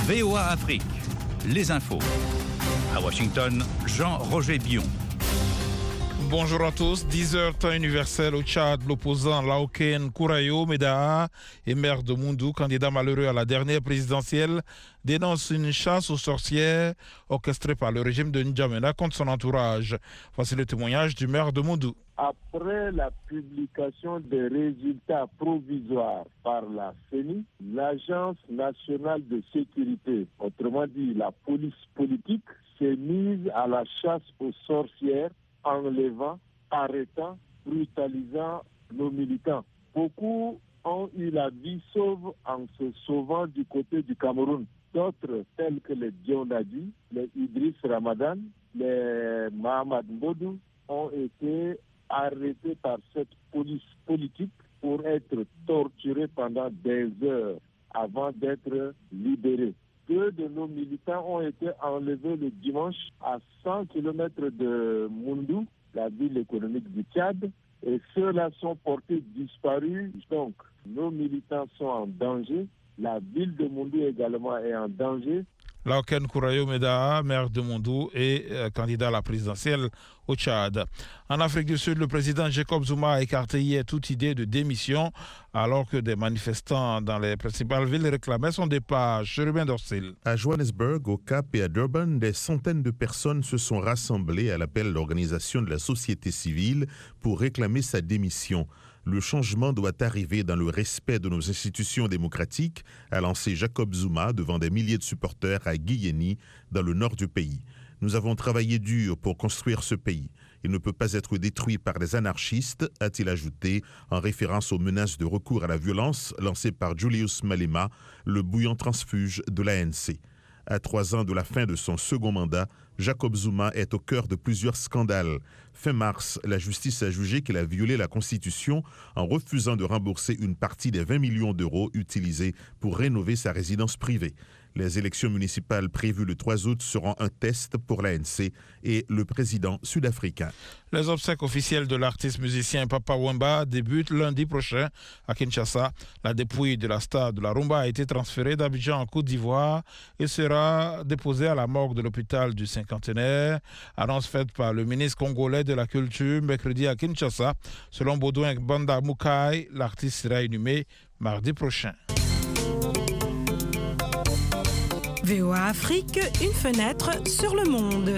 VOA Afrique, les infos. À Washington, Jean-Roger Bion. Bonjour à tous, 10h temps universel au Tchad, l'opposant Laoken Kourayo Medaha et maire de Moundou, candidat malheureux à la dernière présidentielle, dénonce une chasse aux sorcières orchestrée par le régime de N'Djamena contre son entourage. Voici le témoignage du maire de Moundou. Après la publication des résultats provisoires par la CENI, l'Agence nationale de sécurité, autrement dit la police politique, s'est mise à la chasse aux sorcières, enlevant, arrêtant, brutalisant nos militants. Beaucoup ont eu la vie sauve en se sauvant du côté du Cameroun. D'autres, tels que les Dionadi, les Idriss Ramadan, les Mahamad Mbodou, ont été arrêtés par cette police politique pour être torturés pendant des heures avant d'être libérés. 2 de nos militants ont été enlevés le dimanche à 100 km de Moundou, la ville économique du Tchad, et ceux-là sont portés disparus. Donc, nos militants sont en danger. La ville de Moundou également est en danger. Laoken Kourayo Medaha, maire de Moundou et candidat à la présidentielle au Tchad. En Afrique du Sud, le président Jacob Zuma a écarté hier toute idée de démission alors que des manifestants dans les principales villes réclamaient son départ. Chérubin Dorsil. À Johannesburg, au Cap et à Durban, des centaines de personnes se sont rassemblées à l'appel de l'organisation de la société civile pour réclamer sa démission. Le changement doit arriver dans le respect de nos institutions démocratiques, a lancé Jacob Zuma devant des milliers de supporters à Guiéni, dans le nord du pays. Nous avons travaillé dur pour construire ce pays. Il ne peut pas être détruit par des anarchistes, a-t-il ajouté, en référence aux menaces de recours à la violence lancées par Julius Malema, le bouillant transfuge de l'ANC. À 3 ans de la fin de son second mandat, Jacob Zuma est au cœur de plusieurs scandales. Fin mars, la justice a jugé qu'il a violé la Constitution en refusant de rembourser une partie des 20 millions d'euros utilisés pour rénover sa résidence privée. Les élections municipales prévues le 3 août seront un test pour l'ANC et le président sud-africain. Les obsèques officielles de l'artiste musicien Papa Wemba débutent lundi prochain à Kinshasa. La dépouille de la star de la rumba a été transférée d'Abidjan en Côte d'Ivoire et sera déposée à la morgue de l'hôpital du Cinquantenaire. Annonce faite par le ministre congolais de la Culture mercredi à Kinshasa. Selon Baudouin Banda Moukai, l'artiste sera inhumé mardi prochain. VOA Afrique, une fenêtre sur le monde.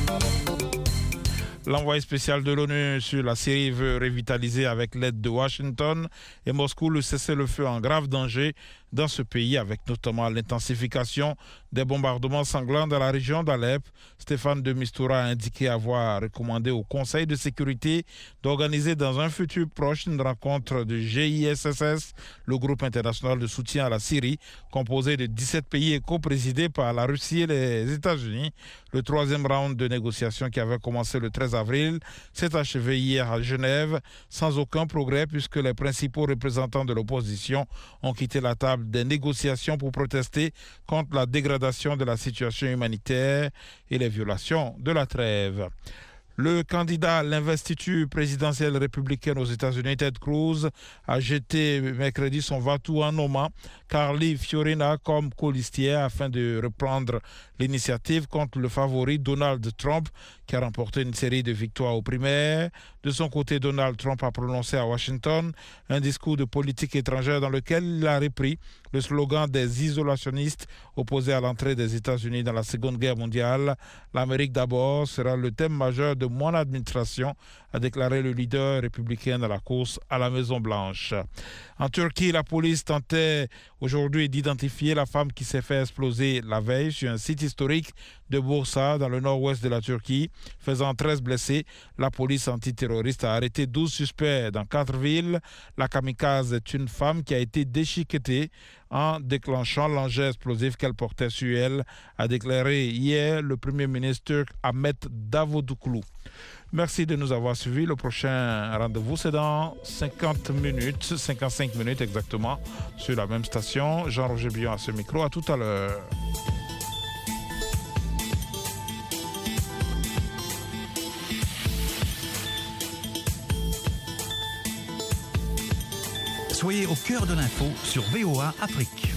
L'envoyé spécial de l'ONU sur la Syrie veut revitaliser avec l'aide de Washington et Moscou le cessez-le-feu en grave danger dans ce pays, avec notamment l'intensification des bombardements sanglants dans la région d'Alep. Stéphane de Mistura a indiqué avoir recommandé au Conseil de sécurité d'organiser dans un futur proche une rencontre de GISSS, le groupe international de soutien à la Syrie, composé de 17 pays et co-présidé par la Russie et les États-Unis. Le 3e round de négociations qui avait commencé le 13 avril s'est achevé hier à Genève sans aucun progrès puisque les principaux représentants de l'opposition ont quitté la table des négociations pour protester contre la dégradation de la situation humanitaire et les violations de la trêve. Le candidat à l'investiture présidentielle républicaine aux États-Unis, Ted Cruz, a jeté mercredi son va-tout en nommant Carly Fiorina comme colistière afin de reprendre l'initiative contre le favori Donald Trump, qui a remporté une série de victoires aux primaires. De son côté, Donald Trump a prononcé à Washington un discours de politique étrangère dans lequel il a repris le slogan des isolationnistes opposés à l'entrée des États-Unis dans la Seconde Guerre mondiale. L'Amérique d'abord sera le thème majeur de mon administration, a déclaré le leader républicain dans la course à la Maison-Blanche. En Turquie, la police tentait aujourd'hui d'identifier la femme qui s'est fait exploser la veille sur un site historique de Bursa, dans le nord-ouest de la Turquie, faisant 13 blessés. La police antiterroriste a arrêté 12 suspects dans 4 villes. La kamikaze est une femme qui a été déchiquetée en déclenchant l'engin explosif qu'elle portait sur elle, a déclaré hier le Premier ministre turc Ahmet Davutoglu. Merci de nous avoir suivis. Le prochain rendez-vous, c'est dans 55 minutes exactement, sur la même station. Jean-Roger Bion à ce micro. À tout à l'heure. Soyez au cœur de l'info sur VOA Afrique.